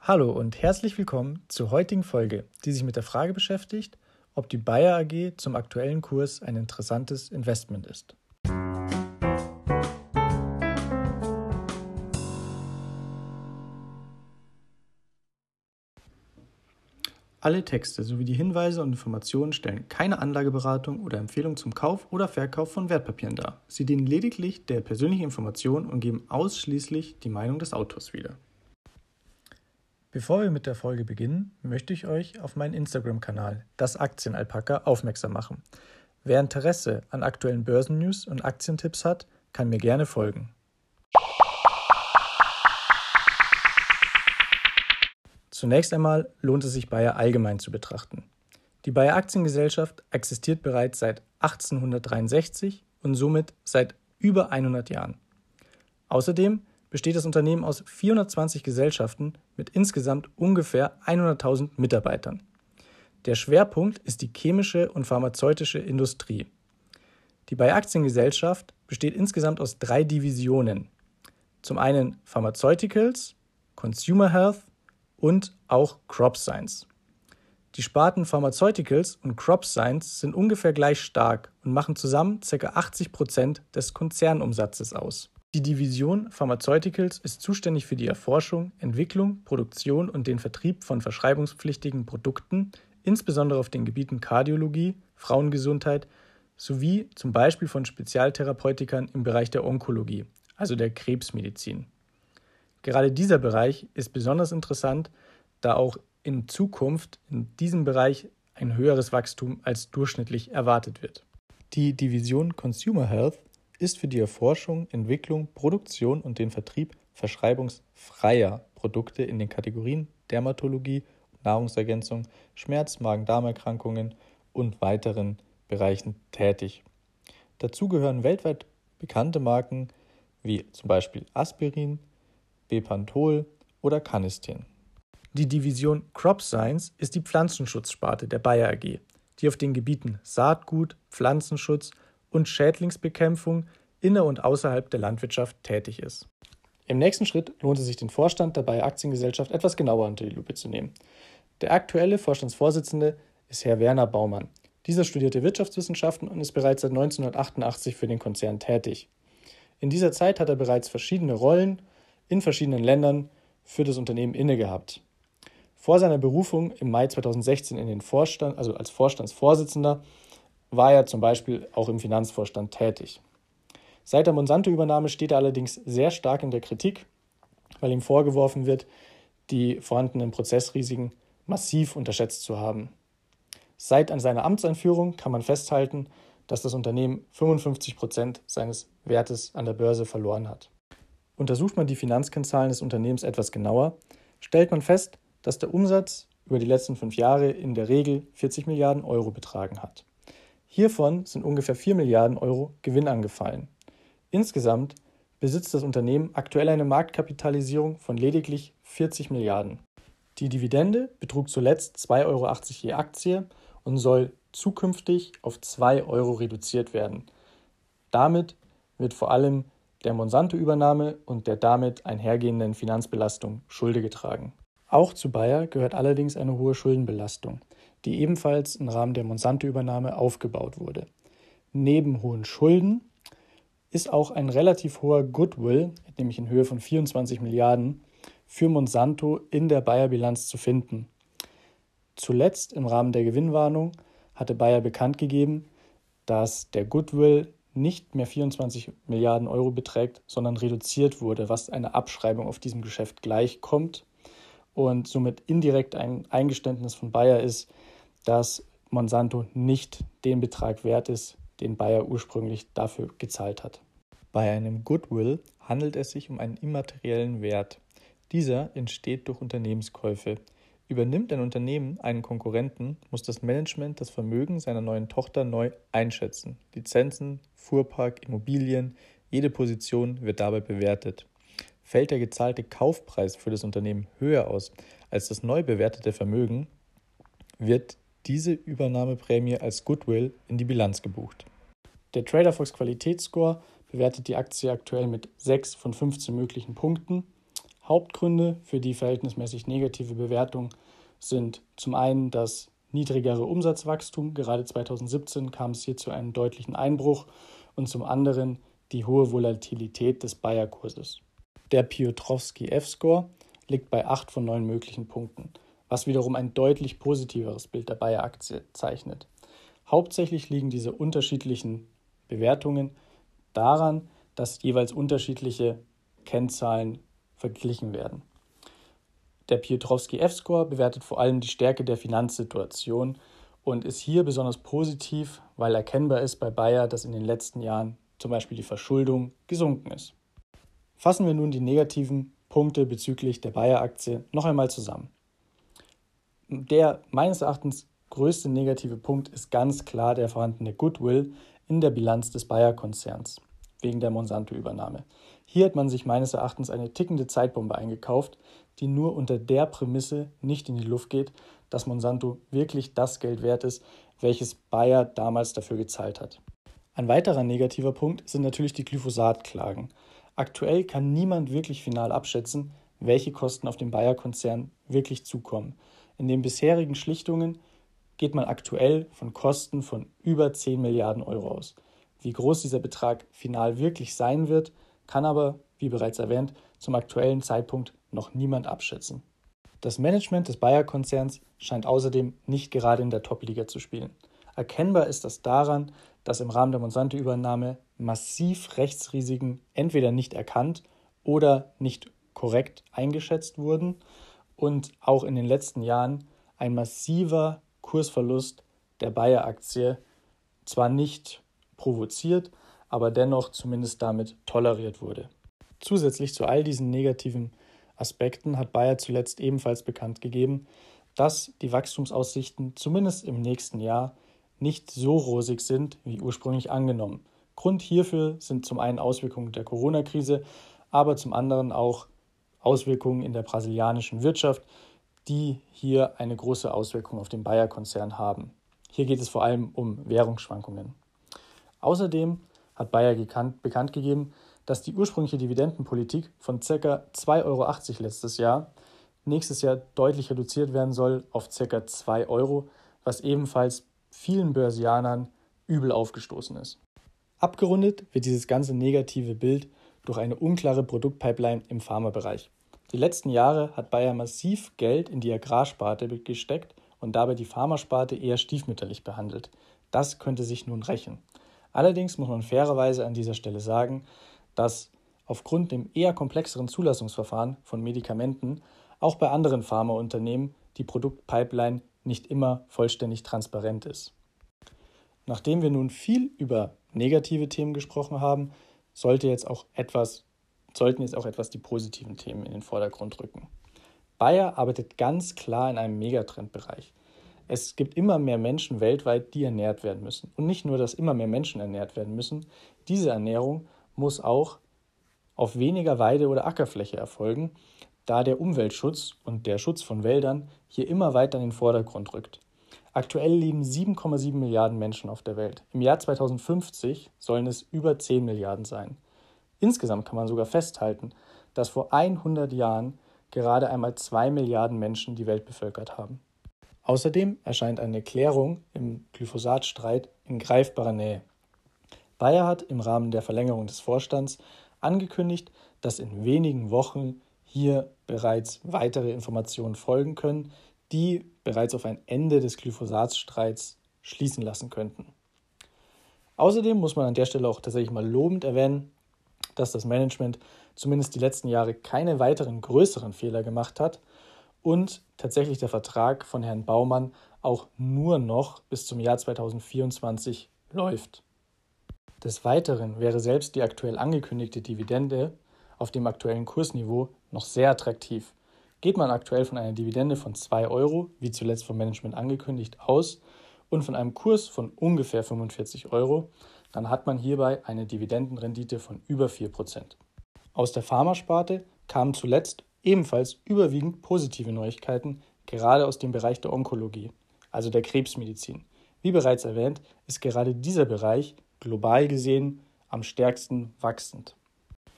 Hallo und herzlich willkommen zur heutigen Folge, die sich mit der Frage beschäftigt, ob die Bayer AG zum aktuellen Kurs ein interessantes Investment ist. Alle Texte sowie die Hinweise und Informationen stellen keine Anlageberatung oder Empfehlung zum Kauf oder Verkauf von Wertpapieren dar. Sie dienen lediglich der persönlichen Information und geben ausschließlich die Meinung des Autors wieder. Bevor wir mit der Folge beginnen, möchte ich euch auf meinen Instagram-Kanal, das Aktienalpaka, aufmerksam machen. Wer Interesse an aktuellen Börsennews und Aktientipps hat, kann mir gerne folgen. Zunächst einmal lohnt es sich, Bayer allgemein zu betrachten. Die Bayer Aktiengesellschaft existiert bereits seit 1863 und somit seit über 100 Jahren. Außerdem besteht das Unternehmen aus 420 Gesellschaften mit insgesamt ungefähr 100.000 Mitarbeitern. Der Schwerpunkt ist die chemische und pharmazeutische Industrie. Die Bayer Aktiengesellschaft besteht insgesamt aus 3 Divisionen. Zum einen Pharmaceuticals, Consumer Health und auch Crop Science. Die Sparten Pharmaceuticals und Crop Science sind ungefähr gleich stark und machen zusammen ca. 80% des Konzernumsatzes aus. Die Division Pharmaceuticals ist zuständig für die Erforschung, Entwicklung, Produktion und den Vertrieb von verschreibungspflichtigen Produkten, insbesondere auf den Gebieten Kardiologie, Frauengesundheit sowie zum Beispiel von Spezialtherapeutikern im Bereich der Onkologie, also der Krebsmedizin. Gerade dieser Bereich ist besonders interessant, da auch in Zukunft in diesem Bereich ein höheres Wachstum als durchschnittlich erwartet wird. Die Division Consumer Health ist für die Erforschung, Entwicklung, Produktion und den Vertrieb verschreibungsfreier Produkte in den Kategorien Dermatologie, Nahrungsergänzung, Schmerz-, Magen-Darm-Erkrankungen und weiteren Bereichen tätig. Dazu gehören weltweit bekannte Marken wie zum Beispiel Aspirin, Bepantol oder Canesten. Die Division Crop Science ist die Pflanzenschutzsparte der Bayer AG, die auf den Gebieten Saatgut, Pflanzenschutz und Schädlingsbekämpfung inner- und außerhalb der Landwirtschaft tätig ist. Im nächsten Schritt lohnt es sich, den Vorstand der Bayer Aktiengesellschaft etwas genauer unter die Lupe zu nehmen. Der aktuelle Vorstandsvorsitzende ist Herr Werner Baumann. Dieser studierte Wirtschaftswissenschaften und ist bereits seit 1988 für den Konzern tätig. In dieser Zeit hat er bereits verschiedene Rollen in verschiedenen Ländern für das Unternehmen inne gehabt. Vor seiner Berufung im Mai 2016 in den Vorstand, also als Vorstandsvorsitzender, war er zum Beispiel auch im Finanzvorstand tätig. Seit der Monsanto-Übernahme steht er allerdings sehr stark in der Kritik, weil ihm vorgeworfen wird, die vorhandenen Prozessrisiken massiv unterschätzt zu haben. Seit seiner Amtseinführung kann man festhalten, dass das Unternehmen 55% seines Wertes an der Börse verloren hat. Untersucht man die Finanzkennzahlen des Unternehmens etwas genauer, stellt man fest, dass der Umsatz über die letzten 5 Jahre in der Regel 40 Milliarden Euro betragen hat. Hiervon sind ungefähr 4 Milliarden Euro Gewinn angefallen. Insgesamt besitzt das Unternehmen aktuell eine Marktkapitalisierung von lediglich 40 Milliarden. Die Dividende betrug zuletzt 2,80 Euro je Aktie und soll zukünftig auf 2 Euro reduziert werden. Damit wird vor allem der Monsanto-Übernahme und der damit einhergehenden Finanzbelastung Schulde getragen. Auch zu Bayer gehört allerdings eine hohe Schuldenbelastung, die ebenfalls im Rahmen der Monsanto-Übernahme aufgebaut wurde. Neben hohen Schulden ist auch ein relativ hoher Goodwill, nämlich in Höhe von 24 Milliarden, für Monsanto in der Bayer-Bilanz zu finden. Zuletzt im Rahmen der Gewinnwarnung hatte Bayer bekannt gegeben, dass der Goodwill nicht mehr 24 Milliarden Euro beträgt, sondern reduziert wurde, was einer Abschreibung auf diesem Geschäft gleichkommt und somit indirekt ein Eingeständnis von Bayer ist, dass Monsanto nicht den Betrag wert ist, den Bayer ursprünglich dafür gezahlt hat. Bei einem Goodwill handelt es sich um einen immateriellen Wert. Dieser entsteht durch Unternehmenskäufe. Übernimmt ein Unternehmen einen Konkurrenten, muss das Management das Vermögen seiner neuen Tochter neu einschätzen. Lizenzen, Fuhrpark, Immobilien, jede Position wird dabei bewertet. Fällt der gezahlte Kaufpreis für das Unternehmen höher aus als das neu bewertete Vermögen, wird diese Übernahmeprämie als Goodwill in die Bilanz gebucht. Der TraderVox Qualitätsscore bewertet die Aktie aktuell mit 6 von 15 möglichen Punkten. Hauptgründe für die verhältnismäßig negative Bewertung sind zum einen das niedrigere Umsatzwachstum, gerade 2017 kam es hier zu einem deutlichen Einbruch, und zum anderen die hohe Volatilität des Bayer-Kurses. Der Piotrowski F-Score liegt bei 8 von 9 möglichen Punkten, was wiederum ein deutlich positiveres Bild der Bayer-Aktie zeichnet. Hauptsächlich liegen diese unterschiedlichen Bewertungen daran, dass jeweils unterschiedliche Kennzahlen verglichen werden. Der Piotrowski F-Score bewertet vor allem die Stärke der Finanzsituation und ist hier besonders positiv, weil erkennbar ist bei Bayer, dass in den letzten Jahren zum Beispiel die Verschuldung gesunken ist. Fassen wir nun die negativen Punkte bezüglich der Bayer-Aktie noch einmal zusammen. Der meines Erachtens größte negative Punkt ist ganz klar der vorhandene Goodwill in der Bilanz des Bayer-Konzerns wegen der Monsanto-Übernahme. Hier hat man sich meines Erachtens eine tickende Zeitbombe eingekauft, die nur unter der Prämisse nicht in die Luft geht, dass Monsanto wirklich das Geld wert ist, welches Bayer damals dafür gezahlt hat. Ein weiterer negativer Punkt sind natürlich die Glyphosat-Klagen. Aktuell kann niemand wirklich final abschätzen, welche Kosten auf den Bayer-Konzern wirklich zukommen. In den bisherigen Schlichtungen geht man aktuell von Kosten von über 10 Milliarden Euro aus. Wie groß dieser Betrag final wirklich sein wird, kann aber, wie bereits erwähnt, zum aktuellen Zeitpunkt noch niemand abschätzen. Das Management des Bayer-Konzerns scheint außerdem nicht gerade in der Top-Liga zu spielen. Erkennbar ist das daran, dass im Rahmen der Monsanto-Übernahme massiv Rechtsrisiken entweder nicht erkannt oder nicht korrekt eingeschätzt wurden und auch in den letzten Jahren ein massiver Kursverlust der Bayer-Aktie zwar nicht provoziert, aber dennoch zumindest damit toleriert wurde. Zusätzlich zu all diesen negativen Aspekten hat Bayer zuletzt ebenfalls bekannt gegeben, dass die Wachstumsaussichten zumindest im nächsten Jahr nicht so rosig sind wie ursprünglich angenommen. Grund hierfür sind zum einen Auswirkungen der Corona-Krise, aber zum anderen auch Auswirkungen in der brasilianischen Wirtschaft, die hier eine große Auswirkung auf den Bayer-Konzern haben. Hier geht es vor allem um Währungsschwankungen. Außerdem hat Bayer bekannt gegeben, dass die ursprüngliche Dividendenpolitik von ca. 2,80 Euro letztes Jahr nächstes Jahr deutlich reduziert werden soll auf ca. 2 Euro, was ebenfalls vielen Börsianern übel aufgestoßen ist. Abgerundet wird dieses ganze negative Bild durch eine unklare Produktpipeline im Pharmabereich. Die letzten Jahre hat Bayer massiv Geld in die Agrarsparte gesteckt und dabei die Pharmasparte eher stiefmütterlich behandelt. Das könnte sich nun rächen. Allerdings muss man fairerweise an dieser Stelle sagen, dass aufgrund dem eher komplexeren Zulassungsverfahren von Medikamenten auch bei anderen Pharmaunternehmen die Produktpipeline nicht immer vollständig transparent ist. Nachdem wir nun viel über negative Themen gesprochen haben, sollten jetzt auch etwas die positiven Themen in den Vordergrund rücken. Bayer arbeitet ganz klar in einem Megatrendbereich. Es gibt immer mehr Menschen weltweit, die ernährt werden müssen. Und nicht nur, dass immer mehr Menschen ernährt werden müssen, diese Ernährung muss auch auf weniger Weide- oder Ackerfläche erfolgen, da der Umweltschutz und der Schutz von Wäldern hier immer weiter in den Vordergrund rückt. Aktuell leben 7,7 Milliarden Menschen auf der Welt. Im Jahr 2050 sollen es über 10 Milliarden sein. Insgesamt kann man sogar festhalten, dass vor 100 Jahren gerade einmal 2 Milliarden Menschen die Welt bevölkert haben. Außerdem erscheint eine Klärung im Glyphosat-Streit in greifbarer Nähe. Bayer hat im Rahmen der Verlängerung des Vorstands angekündigt, dass in wenigen Wochen hier bereits weitere Informationen folgen können, die bereits auf ein Ende des Glyphosat-Streits schließen lassen könnten. Außerdem muss man an der Stelle auch tatsächlich mal lobend erwähnen, dass das Management zumindest die letzten Jahre keine weiteren größeren Fehler gemacht hat und tatsächlich der Vertrag von Herrn Baumann auch nur noch bis zum Jahr 2024 läuft. Des Weiteren wäre selbst die aktuell angekündigte Dividende auf dem aktuellen Kursniveau noch sehr attraktiv. Geht man aktuell von einer Dividende von 2 Euro, wie zuletzt vom Management angekündigt, aus und von einem Kurs von ungefähr 45 Euro, dann hat man hierbei eine Dividendenrendite von über 4%. Aus der Pharmasparte kamen zuletzt ebenfalls überwiegend positive Neuigkeiten, gerade aus dem Bereich der Onkologie, also der Krebsmedizin. Wie bereits erwähnt, ist gerade dieser Bereich global gesehen am stärksten wachsend.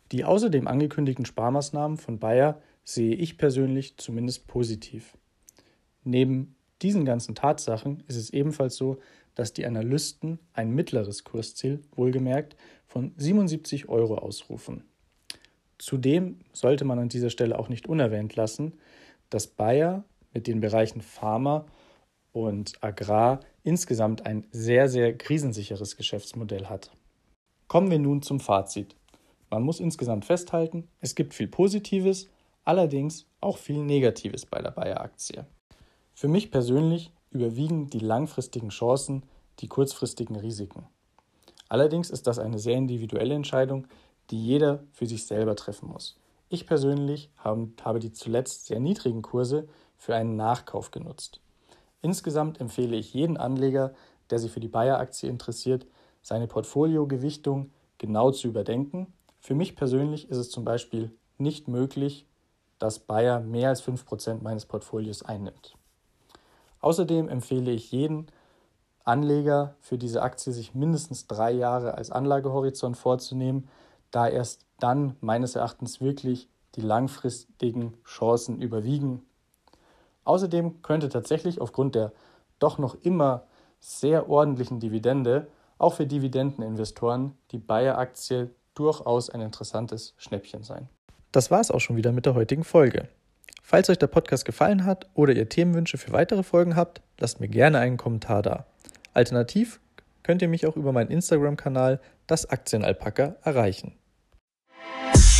Die außerdem angekündigten Sparmaßnahmen von Bayer sehe ich persönlich zumindest positiv. Neben diesen ganzen Tatsachen ist es ebenfalls so, dass die Analysten ein mittleres Kursziel, wohlgemerkt, von 77 € ausrufen. Zudem sollte man an dieser Stelle auch nicht unerwähnt lassen, dass Bayer mit den Bereichen Pharma und Agrar insgesamt ein sehr, sehr krisensicheres Geschäftsmodell hat. Kommen wir nun zum Fazit. Man muss insgesamt festhalten, es gibt viel Positives, allerdings auch viel Negatives bei der Bayer-Aktie. Für mich persönlich überwiegen die langfristigen Chancen die kurzfristigen Risiken. Allerdings ist das eine sehr individuelle Entscheidung, die jeder für sich selber treffen muss. Ich persönlich habe die zuletzt sehr niedrigen Kurse für einen Nachkauf genutzt. Insgesamt empfehle ich jeden Anleger, der sich für die Bayer-Aktie interessiert, seine Portfoliogewichtung genau zu überdenken. Für mich persönlich ist es zum Beispiel nicht möglich, dass Bayer mehr als 5% meines Portfolios einnimmt. Außerdem empfehle ich jeden Anleger für diese Aktie, sich mindestens 3 Jahre als Anlagehorizont vorzunehmen, da erst dann meines Erachtens wirklich die langfristigen Chancen überwiegen. Außerdem könnte tatsächlich aufgrund der doch noch immer sehr ordentlichen Dividende auch für Dividendeninvestoren die Bayer-Aktie durchaus ein interessantes Schnäppchen sein. Das war es auch schon wieder mit der heutigen Folge. Falls euch der Podcast gefallen hat oder ihr Themenwünsche für weitere Folgen habt, lasst mir gerne einen Kommentar da. Alternativ könnt ihr mich auch über meinen Instagram-Kanal Das Aktienalpaka erreichen.